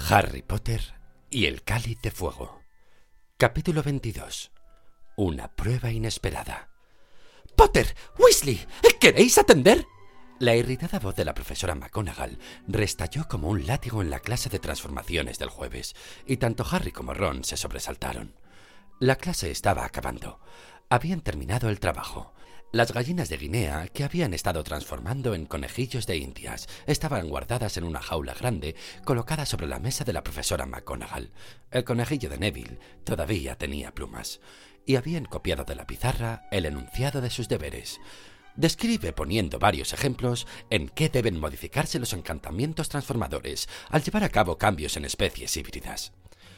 Harry Potter y el Cáliz de Fuego. Capítulo 22. Una prueba inesperada. ¡Potter! ¡Weasley! ¿Queréis atender? La irritada voz de la profesora McGonagall restalló como un látigo en la clase de transformaciones del jueves, y tanto Harry como Ron se sobresaltaron. La clase estaba acabando. Habían terminado el trabajo. Las gallinas de Guinea, que habían estado transformando en conejillos de indias, estaban guardadas en una jaula grande colocada sobre la mesa de la profesora McGonagall. El conejillo de Neville todavía tenía plumas, y habían copiado de la pizarra el enunciado de sus deberes. Describe, poniendo varios ejemplos, en qué deben modificarse los encantamientos transformadores al llevar a cabo cambios en especies híbridas.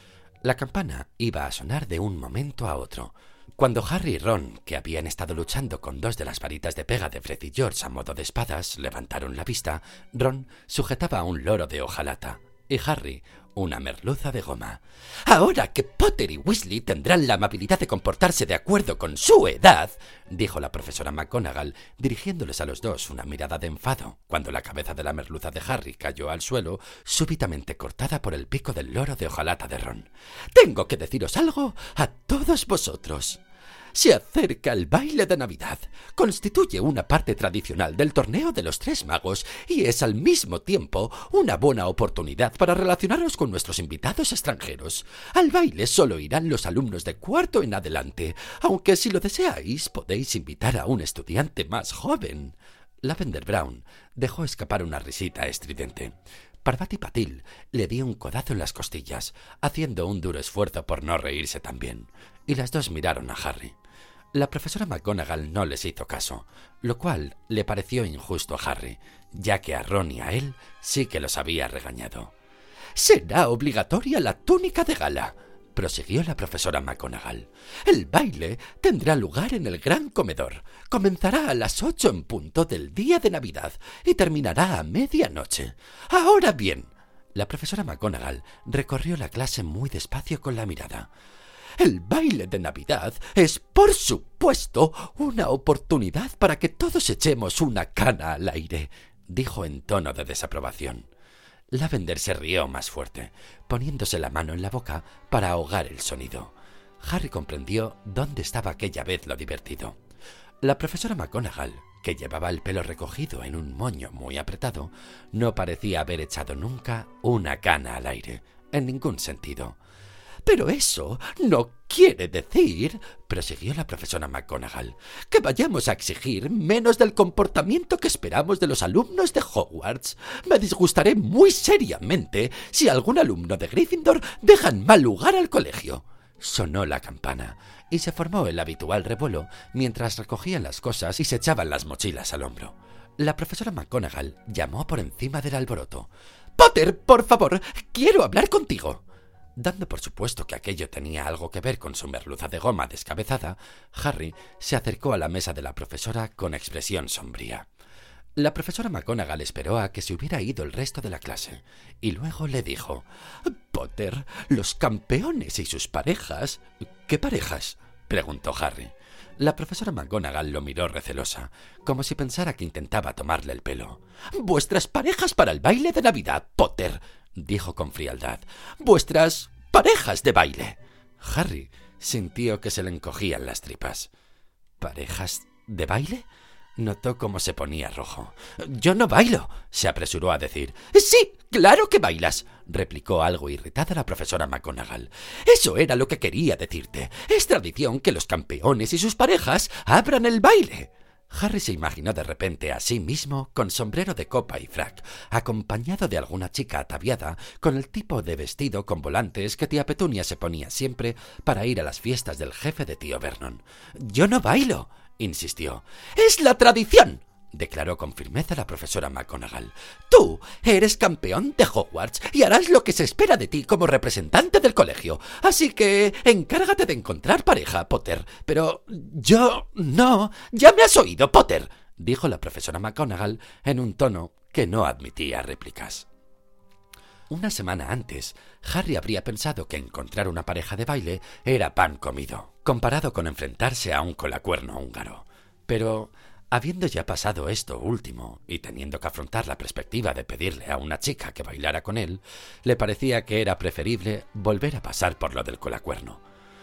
La campana iba a sonar de un momento a otro. Cuando Harry y Ron, que habían estado luchando con dos de las varitas de pega de Fred y George a modo de espadas, levantaron la vista, Ron sujetaba a un loro de hojalata y Harry una merluza de goma. «Ahora que Potter y Weasley tendrán la amabilidad de comportarse de acuerdo con su edad», dijo la profesora McGonagall, dirigiéndoles a los dos una mirada de enfado, cuando la cabeza de la merluza de Harry cayó al suelo, súbitamente cortada por el pico del loro de hojalata de Ron. «Tengo que deciros algo a todos vosotros. Se acerca el baile de Navidad. Constituye una parte tradicional del torneo de los Tres Magos y es al mismo tiempo una buena oportunidad para relacionaros con nuestros invitados extranjeros. Al baile solo irán los alumnos de cuarto en adelante, aunque si lo deseáis podéis invitar a un estudiante más joven». Lavender Brown dejó escapar una risita estridente. Parvati Patil le dio un codazo en las costillas, haciendo un duro esfuerzo por no reírse también, y las dos miraron a Harry. La profesora McGonagall no les hizo caso, lo cual le pareció injusto a Harry, ya que a Ron y a él sí que los había regañado. «Será obligatoria la túnica de gala», prosiguió la profesora McGonagall. «El baile tendrá lugar en el gran comedor. Comenzará a las 8 en punto del día de Navidad y terminará a medianoche. Ahora bien», la profesora McGonagall recorrió la clase muy despacio con la mirada, «el baile de Navidad es, por supuesto, una oportunidad para que todos echemos una cana al aire», dijo en tono de desaprobación. Lavender se rió más fuerte, poniéndose la mano en la boca para ahogar el sonido. Harry comprendió dónde estaba aquella vez lo divertido. La profesora McGonagall, que llevaba el pelo recogido en un moño muy apretado, no parecía haber echado nunca una cana al aire, en ningún sentido. «Pero eso no quiere decir», prosiguió la profesora McGonagall, «que vayamos a exigir menos del comportamiento que esperamos de los alumnos de Hogwarts. Me disgustaré muy seriamente si algún alumno de Gryffindor deja en mal lugar al colegio». Sonó la campana y se formó el habitual revuelo mientras recogían las cosas y se echaban las mochilas al hombro. La profesora McGonagall llamó por encima del alboroto. «Potter, por favor, quiero hablar contigo». Dando por supuesto que aquello tenía algo que ver con su merluza de goma descabezada, Harry se acercó a la mesa de la profesora con expresión sombría. La profesora McGonagall esperó a que se hubiera ido el resto de la clase, y luego le dijo: «Potter, los campeones y sus parejas». «¿Qué parejas?», preguntó Harry. La profesora McGonagall lo miró recelosa, como si pensara que intentaba tomarle el pelo. «Vuestras parejas para el baile de Navidad, Potter», dijo con frialdad. «Vuestras parejas de baile». Harry sintió que se le encogían las tripas. «¿Parejas de baile?», notó cómo se ponía rojo. «Yo no bailo», se apresuró a decir. «Sí, claro que bailas», replicó algo irritada la profesora McGonagall. «Eso era lo que quería decirte. Es tradición que los campeones y sus parejas abran el baile». Harry se imaginó de repente a sí mismo con sombrero de copa y frac, acompañado de alguna chica ataviada con el tipo de vestido con volantes que tía Petunia se ponía siempre para ir a las fiestas del jefe de tío Vernon. «Yo no bailo», insistió. «Es la tradición», declaró con firmeza la profesora McGonagall. «Tú eres campeón de Hogwarts y harás lo que se espera de ti como representante del colegio. Así que encárgate de encontrar pareja, Potter». «Pero yo no». «Ya me has oído, Potter», dijo la profesora McGonagall en un tono que no admitía réplicas. Una semana antes, Harry habría pensado que encontrar una pareja de baile era pan comido, comparado con enfrentarse a un colacuerno húngaro. Pero Habiendo ya pasado esto último, y teniendo que afrontar la perspectiva de pedirle a una chica que bailara con él, le parecía que era preferible volver a pasar por lo del colacuerno.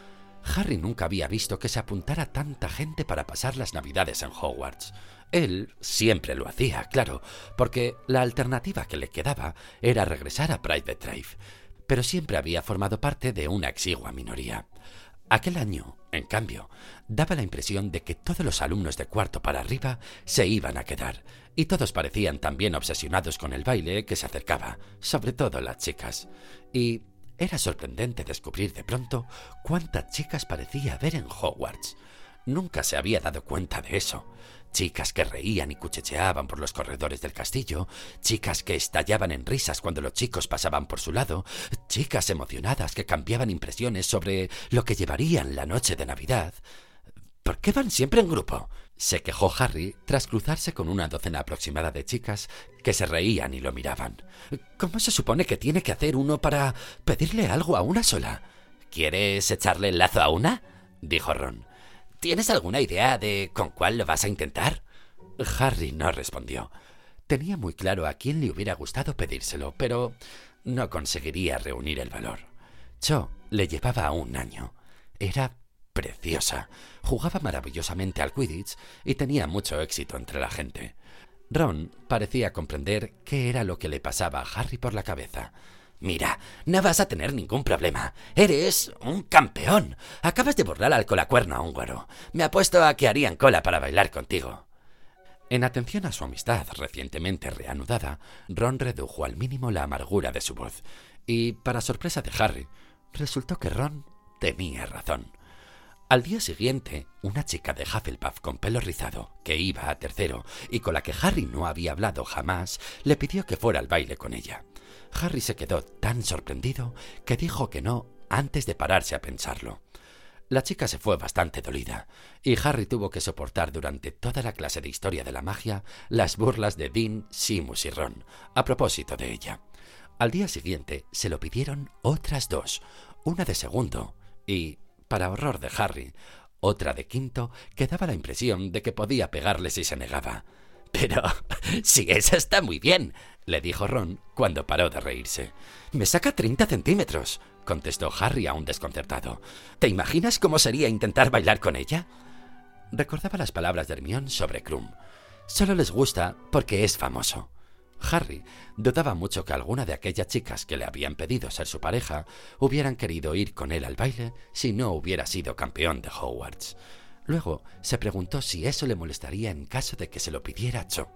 Harry nunca había visto que se apuntara tanta gente para pasar las Navidades en Hogwarts. Él siempre lo hacía, claro, porque la alternativa que le quedaba era regresar a Private Drive, pero siempre había formado parte de una exigua minoría. Aquel año, en cambio, daba la impresión de que todos los alumnos de cuarto para arriba se iban a quedar, y todos parecían también obsesionados con el baile que se acercaba, sobre todo las chicas. Y era sorprendente descubrir de pronto cuántas chicas parecía haber en Hogwarts. Nunca se había dado cuenta de eso. Chicas que reían y cuchicheaban por los corredores del castillo, chicas que estallaban en risas cuando los chicos pasaban por su lado, chicas emocionadas que cambiaban impresiones sobre lo que llevarían la noche de Navidad. ¿Por qué van siempre en grupo?, se quejó Harry tras cruzarse con una docena aproximada de chicas que se reían y lo miraban. ¿Cómo se supone que tiene que hacer uno para pedirle algo a una sola? ¿Quieres echarle el lazo a una?, dijo Ron. ¿Tienes alguna idea de con cuál lo vas a intentar? Harry no respondió. Tenía muy claro a quién le hubiera gustado pedírselo, pero no conseguiría reunir el valor. Cho le llevaba 1 año. Era preciosa, jugaba maravillosamente al Quidditch y tenía mucho éxito entre la gente. Ron parecía comprender qué era lo que le pasaba a Harry por la cabeza. Mira, no vas a tener ningún problema. Eres un campeón. Acabas de burlar al colacuerno húngaro. Me apuesto a que harían cola para bailar contigo. En atención a su amistad recientemente reanudada, Ron redujo al mínimo la amargura de su voz. Y, para sorpresa de Harry, resultó que Ron tenía razón. Al día siguiente, una chica de Hufflepuff con pelo rizado, que iba a tercero y con la que Harry no había hablado jamás, le pidió que fuera al baile con ella. Harry se quedó tan sorprendido que dijo que no antes de pararse a pensarlo. La chica se fue bastante dolida, y Harry tuvo que soportar durante toda la clase de historia de la magia las burlas de Dean, Seamus y Ron, a propósito de ella. Al día siguiente se lo pidieron otras 2, una de segundo y, para horror de Harry, otra de quinto que daba la impresión de que podía pegarle si se negaba. «Pero si esa está muy bien», le dijo Ron cuando paró de reírse. «Me saca 30 centímetros», contestó Harry aún desconcertado. «¿Te imaginas cómo sería intentar bailar con ella?» Recordaba las palabras de Hermione sobre Krum. «Solo les gusta porque es famoso». Harry dudaba mucho que alguna de aquellas chicas que le habían pedido ser su pareja hubieran querido ir con él al baile si no hubiera sido campeón de Hogwarts. Luego se preguntó si eso le molestaría en caso de que se lo pidiera Cho.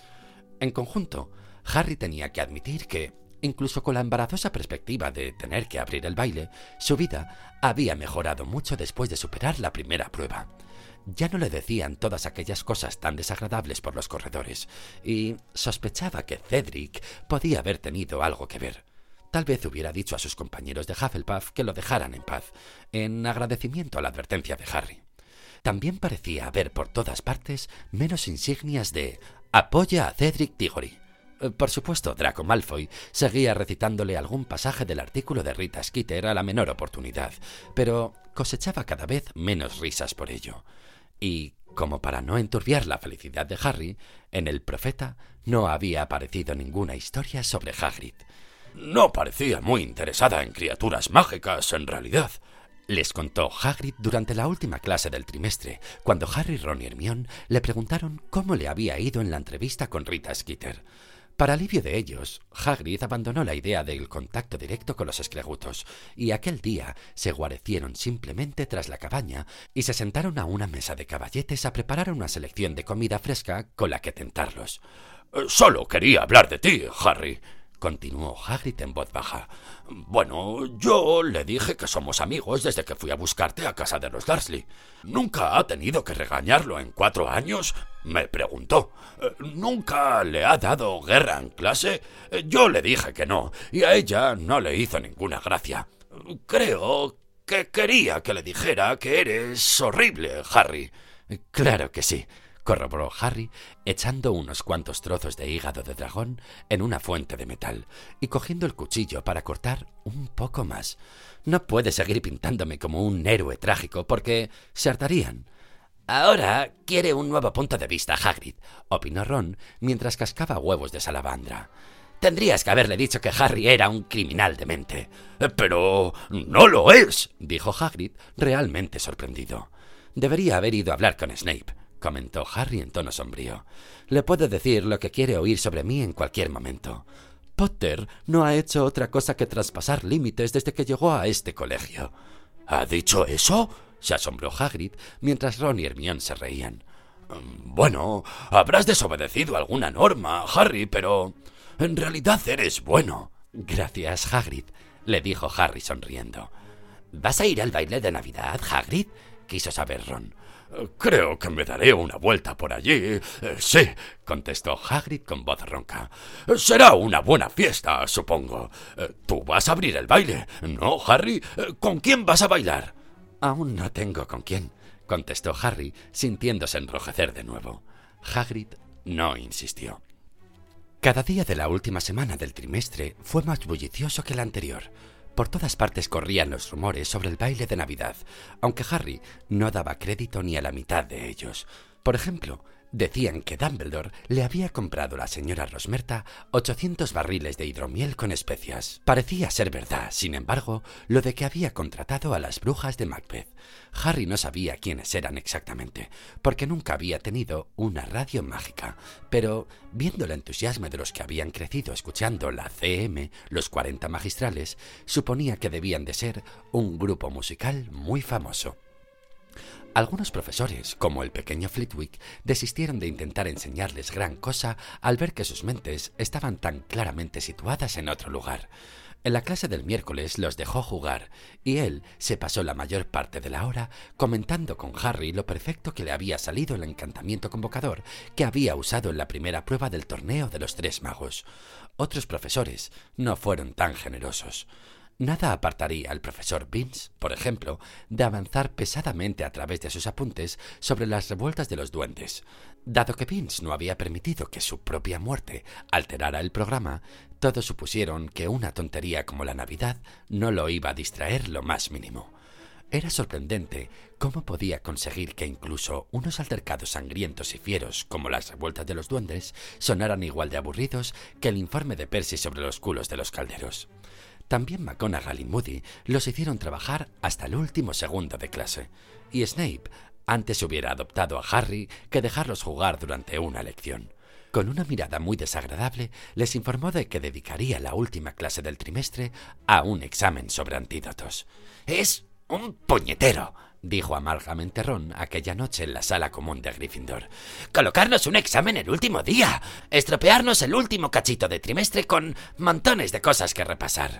En conjunto, Harry tenía que admitir que, incluso con la embarazosa perspectiva de tener que abrir el baile, su vida había mejorado mucho después de superar la primera prueba. Ya no le decían todas aquellas cosas tan desagradables por los corredores, y sospechaba que Cedric podía haber tenido algo que ver. Tal vez hubiera dicho a sus compañeros de Hufflepuff que lo dejaran en paz, en agradecimiento a la advertencia de Harry. También parecía haber por todas partes menos insignias de «Apoya a Cedric Diggory». Por supuesto, Draco Malfoy seguía recitándole algún pasaje del artículo de Rita Skeeter a la menor oportunidad, pero cosechaba cada vez menos risas por ello. Y, como para no enturbiar la felicidad de Harry, en El Profeta no había aparecido ninguna historia sobre Hagrid. «No parecía muy interesada en criaturas mágicas, en realidad», les contó Hagrid durante la última clase del trimestre, cuando Harry, Ron y Hermione le preguntaron cómo le había ido en la entrevista con Rita Skeeter. Para alivio de ellos, Hagrid abandonó la idea del contacto directo con los escregutos, y aquel día se guarecieron simplemente tras la cabaña y se sentaron a una mesa de caballetes a preparar una selección de comida fresca con la que tentarlos. «Solo quería hablar de ti, Harry», continuó Hagrid en voz baja. «Bueno, yo le dije que somos amigos desde que fui a buscarte a casa de los Dursley. ¿Nunca ha tenido que regañarlo en 4 años?», me preguntó. «¿Nunca le ha dado guerra en clase?». Yo le dije que no, y a ella no le hizo ninguna gracia. «Creo que quería que le dijera que eres horrible, Harry». «Claro que sí», corroboró Harry, echando unos cuantos trozos de hígado de dragón en una fuente de metal y cogiendo el cuchillo para cortar un poco más. «No puede seguir pintándome como un héroe trágico porque se hartarían». Ahora quiere un nuevo punto de vista, Hagrid, opinó Ron mientras cascaba huevos de salamandra. Tendrías que haberle dicho que Harry era un criminal demente. Pero no lo es, dijo Hagrid, realmente sorprendido. Debería haber ido a hablar con Snape, comentó Harry en tono sombrío. Le puedo decir lo que quiere oír sobre mí en cualquier momento. Potter no ha hecho otra cosa que traspasar límites desde que llegó a este colegio. ¿Ha dicho eso?, se asombró Hagrid mientras Ron y Hermione se reían. Bueno, habrás desobedecido alguna norma, Harry, pero en realidad eres bueno. Gracias, Hagrid, le dijo Harry sonriendo. ¿Vas a ir al baile de Navidad, Hagrid?, quiso saber Ron. Creo que me daré una vuelta por allí. Sí, contestó Hagrid con voz ronca. Será una buena fiesta, supongo. Tú vas a abrir el baile, ¿no, Harry? ¿Con quién vas a bailar? Aún no tengo con quién, contestó Harry, sintiéndose enrojecer de nuevo. Hagrid no insistió. Cada día de la última semana del trimestre fue más bullicioso que el anterior. Por todas partes corrían los rumores sobre el baile de Navidad, aunque Harry no daba crédito ni a la mitad de ellos. Por ejemplo, decían que Dumbledore le había comprado a la señora Rosmerta 800 barriles de hidromiel con especias. Parecía ser verdad, sin embargo, lo de que había contratado a las brujas de Macbeth. Harry no sabía quiénes eran exactamente, porque nunca había tenido una radio mágica, pero viendo el entusiasmo de los que habían crecido escuchando la CM, los 40 magistrales, suponía que debían de ser un grupo musical muy famoso. Algunos profesores, como el pequeño Flitwick, desistieron de intentar enseñarles gran cosa al ver que sus mentes estaban tan claramente situadas en otro lugar. En la clase del miércoles los dejó jugar, y él se pasó la mayor parte de la hora comentando con Harry lo perfecto que le había salido el encantamiento convocador que había usado en la primera prueba del torneo de los Tres Magos. Otros profesores no fueron tan generosos. Nada apartaría al profesor Binns, por ejemplo, de avanzar pesadamente a través de sus apuntes sobre las revueltas de los duendes. Dado que Binns no había permitido que su propia muerte alterara el programa, todos supusieron que una tontería como la Navidad no lo iba a distraer lo más mínimo. Era sorprendente cómo podía conseguir que incluso unos altercados sangrientos y fieros como las revueltas de los duendes sonaran igual de aburridos que el informe de Percy sobre los culos de los calderos. También McGonagall y Moody los hicieron trabajar hasta el último segundo de clase, y Snape antes hubiera adoptado a Harry que dejarlos jugar durante una lección. Con una mirada muy desagradable, les informó de que dedicaría la última clase del trimestre a un examen sobre antídotos. «Es un puñetero», dijo amargamente Ron aquella noche en la sala común de Gryffindor. «Colocarnos un examen el último día, estropearnos el último cachito de trimestre con montones de cosas que repasar».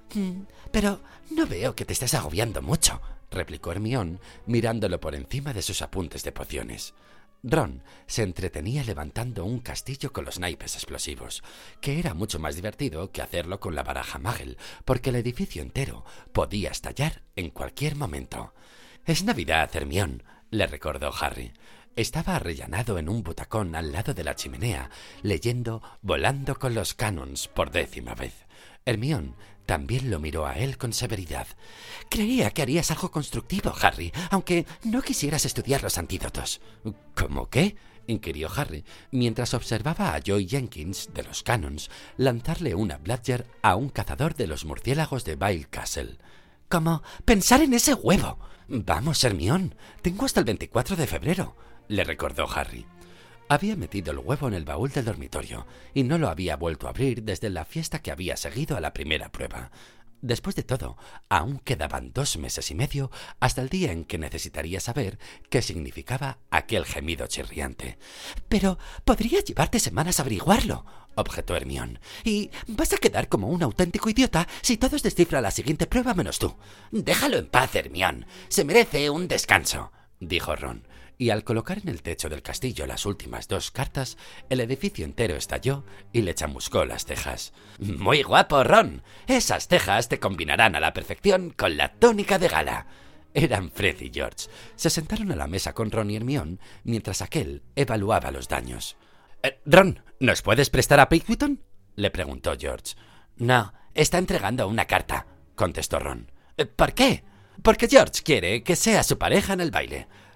«Pero no veo que te estés agobiando mucho», replicó Hermione, mirándolo por encima de sus apuntes de pociones. Ron se entretenía levantando un castillo con los naipes explosivos, que era mucho más divertido que hacerlo con la baraja Muggle, porque el edificio entero podía estallar en cualquier momento. «Es Navidad, Hermione», le recordó Harry. Estaba arrellanado en un butacón al lado de la chimenea, leyendo Volando con los Canons por 10ª vez. Hermione también lo miró a él con severidad. «Creía que harías algo constructivo, Harry, aunque no quisieras estudiar los antídotos». «¿Cómo qué?», inquirió Harry, mientras observaba a Joy Jenkins, de los Canons, lanzarle una Bludger a un cazador de los murciélagos de Bile Castle. «Como pensar en ese huevo». «Vamos, Hermione, tengo hasta el 24 de febrero», le recordó Harry. Había metido el huevo en el baúl del dormitorio y no lo había vuelto a abrir desde la fiesta que había seguido a la primera prueba. Después de todo, aún quedaban 2 meses y medio hasta el día en que necesitaría saber qué significaba aquel gemido chirriante. «Pero podría llevarte semanas averiguarlo», objetó Hermione. «Y vas a quedar como un auténtico idiota si todos descifran la siguiente prueba menos tú». «Déjalo en paz, Hermione. Se merece un descanso», dijo Ron. Y al colocar en el techo del castillo las últimas 2 cartas, el edificio entero estalló y le chamuscó las cejas. «Muy guapo, Ron. Esas cejas te combinarán a la perfección con la túnica de gala». Eran Fred y George. Se sentaron a la mesa con Ron y Hermione mientras aquel evaluaba los daños. «Ron, ¿nos puedes prestar a Pigwidon?», le preguntó George. «No, está entregando una carta», contestó Ron. «¿Por qué?» «Porque George quiere que sea su pareja en el baile».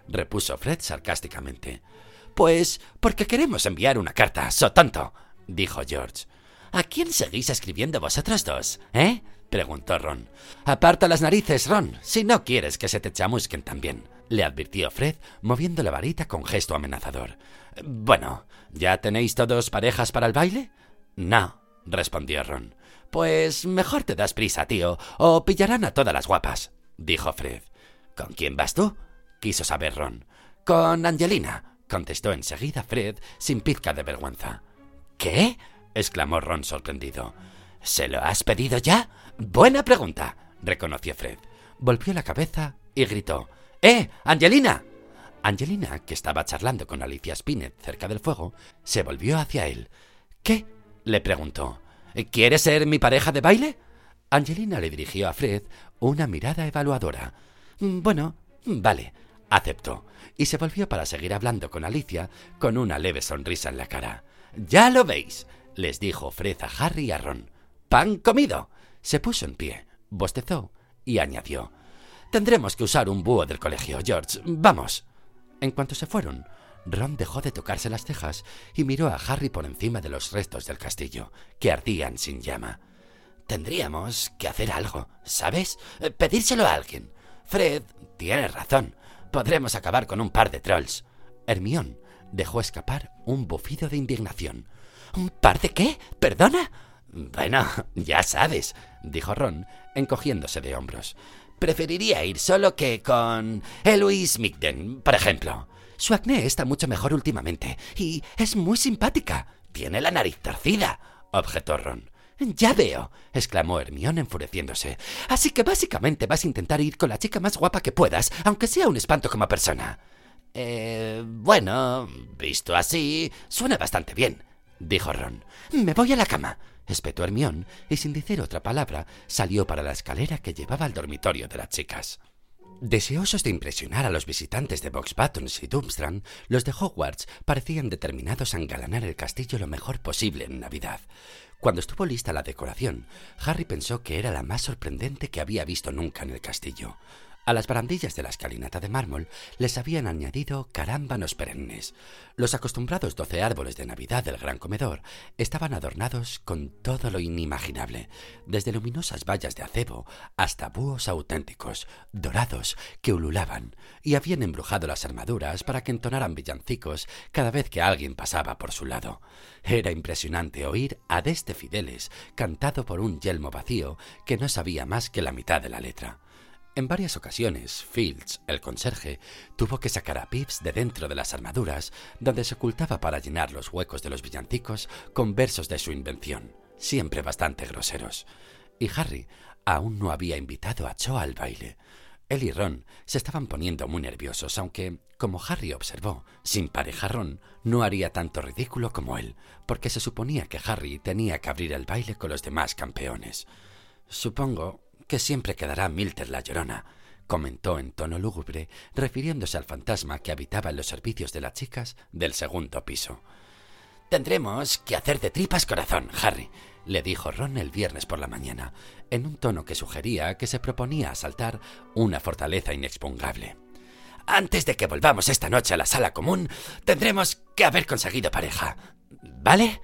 repuso Fred sarcásticamente. Pues porque queremos enviar una carta, so tonto, dijo George. ¿A quién seguís escribiendo vosotros dos, preguntó Ron. Aparta las narices, Ron, si no quieres que se te chamusquen también, le advirtió Fred, moviendo la varita con gesto amenazador. Bueno, ¿ya tenéis todos parejas para el baile? No, respondió Ron. Pues mejor te das prisa, tío, o pillarán a todas las guapas, dijo Fred. ¿Con quién vas tú?, quiso saber Ron. Con Angelina, contestó enseguida Fred, sin pizca de vergüenza. ¿Qué?, exclamó Ron sorprendido. ¿Se lo has pedido ya? Buena pregunta, reconoció Fred. Volvió la cabeza y gritó. ¡Angelina! Angelina, que estaba charlando con Alicia Spinett cerca del fuego, se volvió hacia él. ¿Qué?, le preguntó. ¿Quieres ser mi pareja de baile? Angelina le dirigió a Fred una mirada evaluadora. Bueno, vale, aceptó, y se volvió para seguir hablando con Alicia con una leve sonrisa en la cara. Ya lo veis, les dijo Fred a Harry y a Ron. ¡Pan comido! Se puso en pie, bostezó y añadió. Tendremos que usar un búho del colegio, George. ¡Vamos! En cuanto se fueron, Ron dejó de tocarse las cejas y miró a Harry por encima de los restos del castillo, que ardían sin llama. Tendríamos que hacer algo, ¿sabes? Pedírselo a alguien. Fred, tienes razón. Podremos acabar con un par de trolls. Hermione dejó escapar un bufido de indignación. ¿Un par de qué? ¿Perdona? Bueno, ya sabes, dijo Ron, encogiéndose de hombros. Preferiría ir solo que con Eloise Migden, por ejemplo. Su acné está mucho mejor últimamente y es muy simpática. Tiene la nariz torcida, objetó Ron. Ya veo, exclamó Hermione enfureciéndose. Así que básicamente vas a intentar ir con la chica más guapa que puedas, aunque sea un espanto como persona. Bueno, visto así, suena bastante bien, dijo Ron. Me voy a la cama, espetó Hermione, y sin decir otra palabra, salió para la escalera que llevaba al dormitorio de las chicas. Deseosos de impresionar a los visitantes de Box Buttons y Durmstrang, los de Hogwarts parecían determinados a engalanar el castillo lo mejor posible en Navidad. Cuando estuvo lista la decoración, Harry pensó que era la más sorprendente que había visto nunca en el castillo. A las barandillas de la escalinata de mármol les habían añadido carámbanos perennes. Los acostumbrados 12 árboles de Navidad del gran comedor estaban adornados con todo lo inimaginable, desde luminosas vallas de acebo hasta búhos auténticos, dorados, que ululaban, y habían embrujado las armaduras para que entonaran villancicos cada vez que alguien pasaba por su lado. Era impresionante oír Adeste Fideles cantado por un yelmo vacío que no sabía más que la mitad de la letra. En varias ocasiones, Fields, el conserje, tuvo que sacar a Pips de dentro de las armaduras, donde se ocultaba para llenar los huecos de los villancicos con versos de su invención, siempre bastante groseros. Y Harry aún no había invitado a Cho al baile. Él y Ron se estaban poniendo muy nerviosos, aunque, como Harry observó, sin pareja Ron no haría tanto ridículo como él, porque se suponía que Harry tenía que abrir el baile con los demás campeones. Supongo que siempre quedará Milter la Llorona, comentó en tono lúgubre, refiriéndose al fantasma que habitaba en los servicios de las chicas del segundo piso. Tendremos que hacer de tripas corazón, Harry, le dijo Ron el viernes por la mañana, en un tono que sugería que se proponía asaltar una fortaleza inexpugnable. Antes de que volvamos esta noche a la sala común, tendremos que haber conseguido pareja. ¿Vale?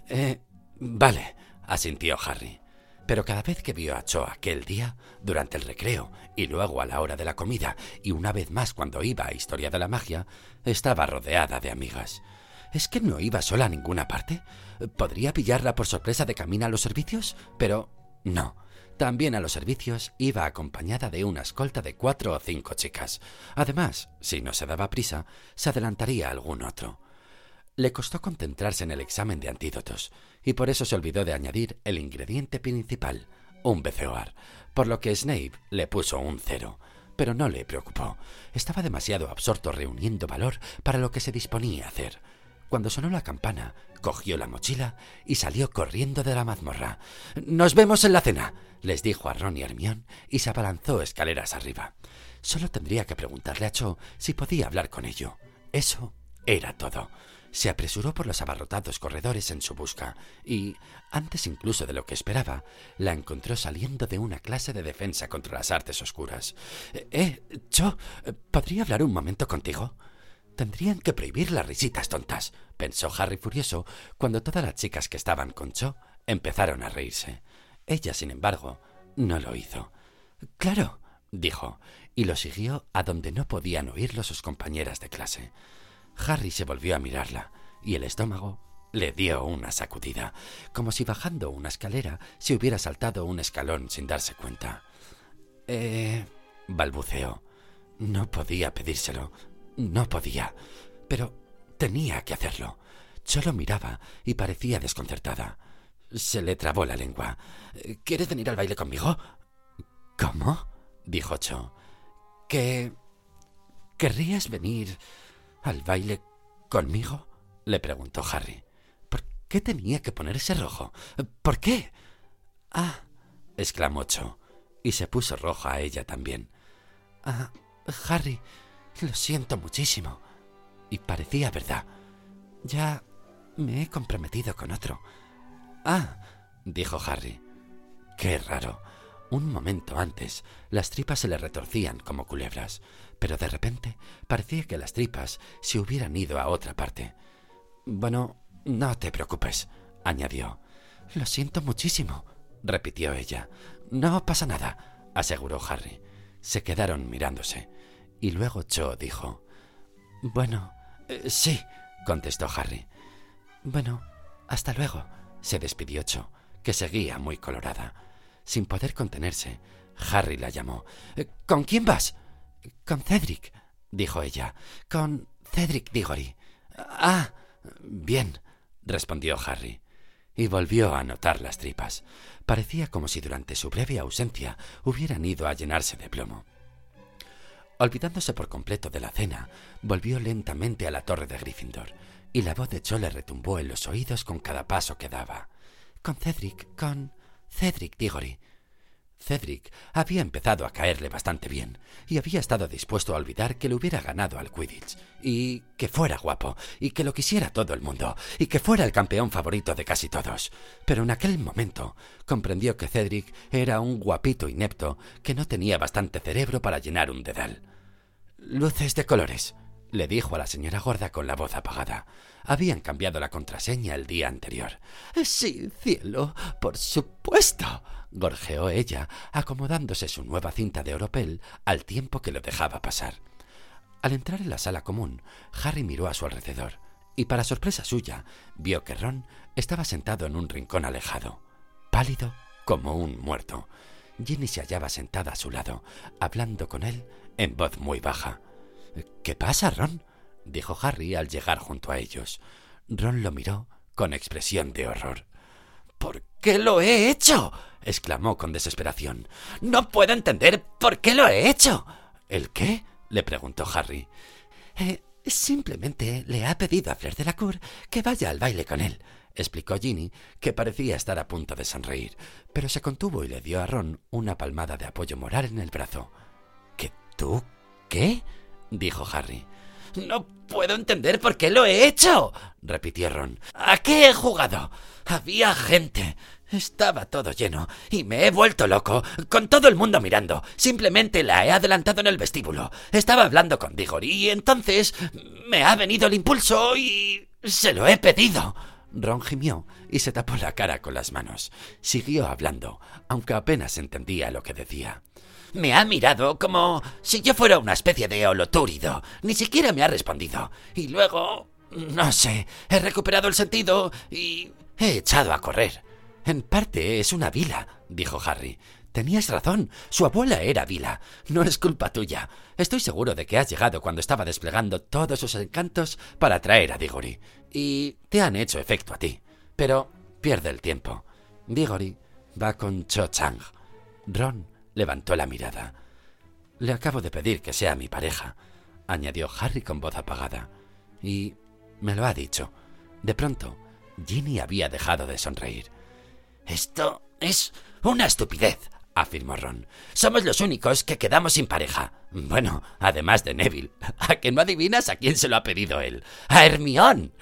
Vale, asintió Harry. Pero cada vez que vio a Cho aquel día, durante el recreo, y luego a la hora de la comida, y una vez más cuando iba a Historia de la Magia, estaba rodeada de amigas. ¿Es que no iba sola a ninguna parte? ¿Podría pillarla por sorpresa de camino a los servicios? Pero no. También a los servicios iba acompañada de una escolta de 4 o 5 chicas. Además, si no se daba prisa, se adelantaría algún otro. Le costó concentrarse en el examen de antídotos, y por eso se olvidó de añadir el ingrediente principal, un BCOR, por lo que Snape le puso un 0. Pero no le preocupó. Estaba demasiado absorto reuniendo valor para lo que se disponía a hacer. Cuando sonó la campana, cogió la mochila y salió corriendo de la mazmorra. «¡Nos vemos en la cena!», les dijo a Ron y Hermione, y se abalanzó escaleras arriba. Solo tendría que preguntarle a Cho si podía hablar con ello. Eso era todo. se apresuró por los abarrotados corredores en su busca y, antes incluso de lo que esperaba, la encontró saliendo de una clase de defensa contra las artes oscuras. Cho, ¿podría hablar un momento contigo? Tendrían que prohibir las risitas tontas, pensó Harry furioso cuando todas las chicas que estaban con Cho empezaron a reírse. Ella, sin embargo, no lo hizo. «Claro», dijo, y lo siguió a donde no podían oírlo sus compañeras de clase. Harry se volvió a mirarla y el estómago le dio una sacudida, como si bajando una escalera se hubiera saltado un escalón sin darse cuenta. Balbuceó. No podía pedírselo. No podía, pero tenía que hacerlo. Solo miraba y parecía desconcertada. Se le trabó la lengua. «¿Quieres venir al baile conmigo?» «¿Cómo?», dijo Cho. «¿Querrías venir al baile conmigo?», le preguntó Harry. ¿Por qué tenía que ponerse rojo? ¿Por qué? «Ah», exclamó Cho, y se puso roja a ella también. «Harry, lo siento muchísimo». Y parecía verdad. «Ya me he comprometido con otro». «Ah», dijo Harry. Qué raro. Un momento antes, las tripas se le retorcían como culebras, pero de repente parecía que las tripas se hubieran ido a otra parte. «Bueno, no te preocupes», añadió. «Lo siento muchísimo», repitió ella. «No pasa nada», aseguró Harry. Se quedaron mirándose, y luego Cho dijo. «Bueno, sí», contestó Harry. «Bueno, hasta luego», se despidió Cho, que seguía muy colorada. Sin poder contenerse, Harry la llamó. «¿Con quién vas?» «Con Cedric», dijo ella. «Con Cedric Diggory». «Ah, bien», respondió Harry, y volvió a notar las tripas. Parecía como si durante su breve ausencia hubieran ido a llenarse de plomo. Olvidándose por completo de la cena, volvió lentamente a la torre de Gryffindor, y la voz de Cho le retumbó en los oídos con cada paso que daba. «Con Cedric Diggory». Cedric había empezado a caerle bastante bien y había estado dispuesto a olvidar que le hubiera ganado al Quidditch, y que fuera guapo, y que lo quisiera todo el mundo, y que fuera el campeón favorito de casi todos. Pero en aquel momento comprendió que Cedric era un guapito inepto que no tenía bastante cerebro para llenar un dedal. «Luces de colores», le dijo a la señora gorda con la voz apagada. Habían cambiado la contraseña el día anterior. «Sí, cielo, por supuesto», gorjeó ella, acomodándose su nueva cinta de oropel al tiempo que lo dejaba pasar. Al entrar en la sala común, Harry miró a su alrededor y, para sorpresa suya, vio que Ron estaba sentado en un rincón alejado, pálido como un muerto. Ginny se hallaba sentada a su lado, hablando con él en voz muy baja. «¿Qué pasa, Ron?», dijo Harry al llegar junto a ellos. Ron lo miró con expresión de horror. «¿Por qué lo he hecho?», exclamó con desesperación. «No puedo entender por qué lo he hecho». «¿El qué?», le preguntó Harry. Simplemente le ha pedido a Fleur Delacour que vaya al baile con él», explicó Ginny, que parecía estar a punto de sonreír, pero se contuvo y le dio a Ron una palmada de apoyo moral en el brazo. «¿Que tú qué?», dijo Harry. «No puedo entender por qué lo he hecho», repitió Ron. «¿A qué he jugado? Había gente. Estaba todo lleno y me he vuelto loco, con todo el mundo mirando. Simplemente la he adelantado en el vestíbulo. Estaba hablando con Diggory y entonces me ha venido el impulso y se lo he pedido». Ron gimió y se tapó la cara con las manos. Siguió hablando, aunque apenas entendía lo que decía. «Me ha mirado como si yo fuera una especie de holotúrido. Ni siquiera me ha respondido. Y luego, no sé, he recuperado el sentido y he echado a correr». «En parte es una vila», dijo Harry. «Tenías razón, su abuela era vila. No es culpa tuya. Estoy seguro de que has llegado cuando estaba desplegando todos sus encantos para atraer a Diggory. Y te han hecho efecto a ti. Pero pierde el tiempo. Diggory va con Cho Chang». Ron levantó la mirada. «Le acabo de pedir que sea mi pareja», añadió Harry con voz apagada. «Y me lo ha dicho». De pronto, Ginny había dejado de sonreír. «Esto es una estupidez», afirmó Ron. «Somos los únicos que quedamos sin pareja. Bueno, además de Neville. ¿A que no adivinas a quién se lo ha pedido él? ¡A Hermione!».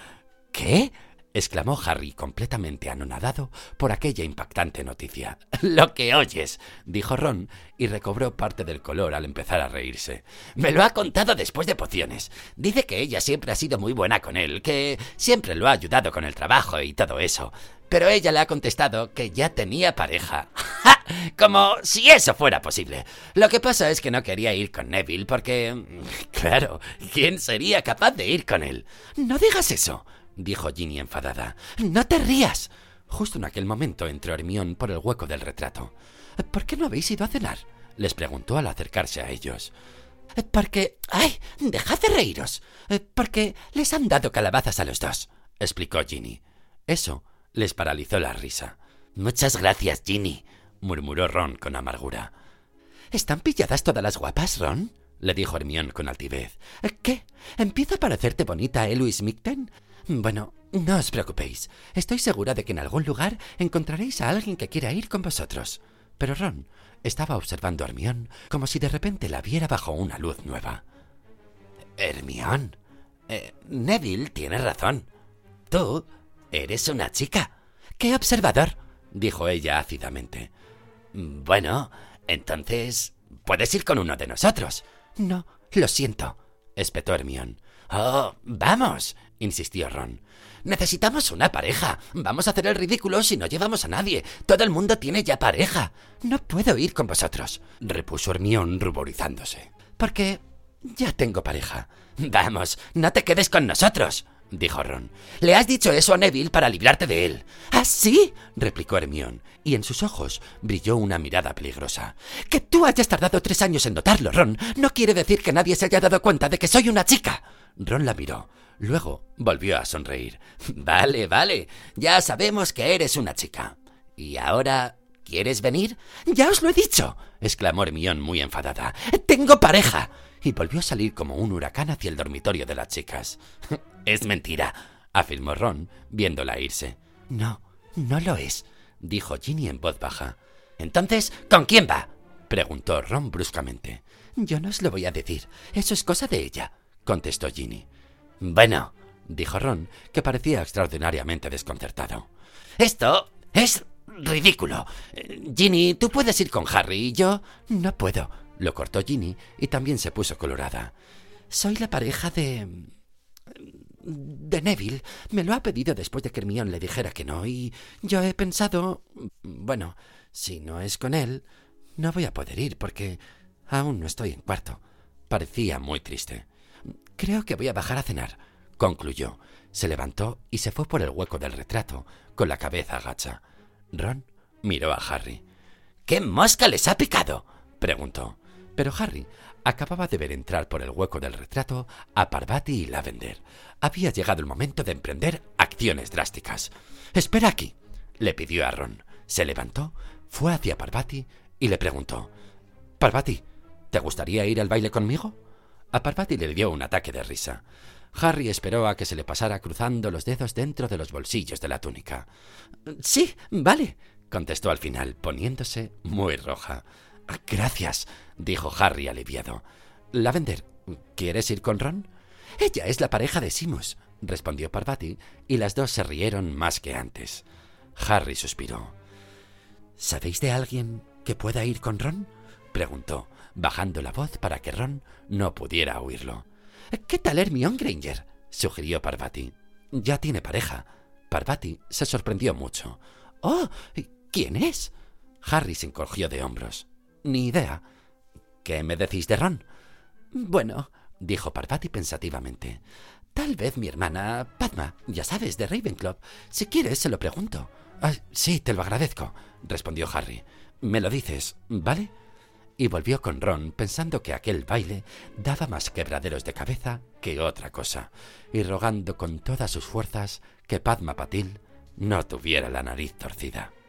¿Qué? Exclamó Harry, completamente anonadado por aquella impactante noticia. «Lo que oyes», dijo Ron, y recobró parte del color al empezar a reírse. «Me lo ha contado después de pociones. Dice que ella siempre ha sido muy buena con él, que siempre lo ha ayudado con el trabajo y todo eso. Pero ella le ha contestado que ya tenía pareja. ¡Ja! Como si eso fuera posible. Lo que pasa es que no quería ir con Neville porque... Claro, ¿quién sería capaz de ir con él? «No digas eso», dijo Ginny enfadada. «No te rías». Justo en aquel momento entró Hermione por el hueco del retrato. «¿Por qué no habéis ido a cenar?», les preguntó al acercarse a ellos. «Porque... ¡Ay! ¡Dejad de reíros! Porque les han dado calabazas a los dos», explicó Ginny. Eso les paralizó la risa. «Muchas gracias, Ginny», murmuró Ron con amargura. «¿Están pilladas todas las guapas, Ron?», le dijo Hermione con altivez. «¿Qué? ¿Empieza a parecerte bonita, Louis Migten? Bueno, no os preocupéis. Estoy segura de que en algún lugar encontraréis a alguien que quiera ir con vosotros». Pero Ron estaba observando a Hermione como si de repente la viera bajo una luz nueva. «Hermione, Neville tiene razón. Tú eres una chica». «¡Qué observador!», dijo ella ácidamente. «Bueno, entonces puedes ir con uno de nosotros». «No, lo siento», espetó Hermione. «Oh, vamos», insistió Ron. «Necesitamos una pareja. Vamos a hacer el ridículo si no llevamos a nadie. Todo el mundo tiene ya pareja». «No puedo ir con vosotros», repuso Hermione ruborizándose. «Porque ya tengo pareja». «Vamos, no te quedes con nosotros», dijo Ron. «Le has dicho eso a Neville para librarte de él». «¿Ah, sí?», replicó Hermione, y en sus ojos brilló una mirada peligrosa. «Que tú hayas tardado 3 años en notarlo, Ron, no quiere decir que nadie se haya dado cuenta de que soy una chica». Ron la miró. Luego volvió a sonreír. «Vale, vale, ya sabemos que eres una chica. ¿Y ahora quieres venir?» «Ya os lo he dicho», exclamó Hermione muy enfadada. «Tengo pareja». Y volvió a salir como un huracán hacia el dormitorio de las chicas. «Es mentira», afirmó Ron, viéndola irse. «No, no lo es», dijo Ginny en voz baja. «Entonces, ¿con quién va?», preguntó Ron bruscamente. «Yo no os lo voy a decir. Eso es cosa de ella», contestó Ginny. «Bueno», dijo Ron, que parecía extraordinariamente desconcertado. «Esto es ridículo. Ginny, tú puedes ir con Harry y yo...» «No puedo», lo cortó Ginny y también se puso colorada. «Soy la pareja de Neville. Me lo ha pedido después de que Hermione le dijera que no y yo he pensado... Bueno, si no es con él, no voy a poder ir porque aún no estoy en cuarto». Parecía muy triste. «Creo que voy a bajar a cenar», concluyó. Se levantó y se fue por el hueco del retrato, con la cabeza agacha. Ron miró a Harry. «¿Qué mosca les ha picado?», preguntó. Pero Harry acababa de ver entrar por el hueco del retrato a Parvati y Lavender. Había llegado el momento de emprender acciones drásticas. «Espera aquí», le pidió a Ron. Se levantó, fue hacia Parvati y le preguntó. «Parvati, ¿te gustaría ir al baile conmigo?». A Parvati le dio un ataque de risa. Harry esperó a que se le pasara cruzando los dedos dentro de los bolsillos de la túnica. «Sí, vale», contestó al final, poniéndose muy roja. «Gracias», dijo Harry aliviado. «Lavender, ¿quieres ir con Ron?». «Ella es la pareja de Seamus», respondió Parvati, y las dos se rieron más que antes. Harry suspiró. «¿Sabéis de alguien que pueda ir con Ron?», preguntó, bajando la voz para que Ron no pudiera oírlo. «¿Qué tal Hermione Granger?», sugirió Parvati. «Ya tiene pareja». Parvati se sorprendió mucho. «Oh, ¿quién es?». Harry se encogió de hombros. «Ni idea». «¿Qué me decís de Ron?». «Bueno», dijo Parvati pensativamente, «tal vez mi hermana Padma, ya sabes, de Ravenclaw. Si quieres, se lo pregunto». «Sí, te lo agradezco», respondió Harry. «Me lo dices, ¿vale?». Y volvió con Ron pensando que aquel baile daba más quebraderos de cabeza que otra cosa, y rogando con todas sus fuerzas que Padma Patil no tuviera la nariz torcida.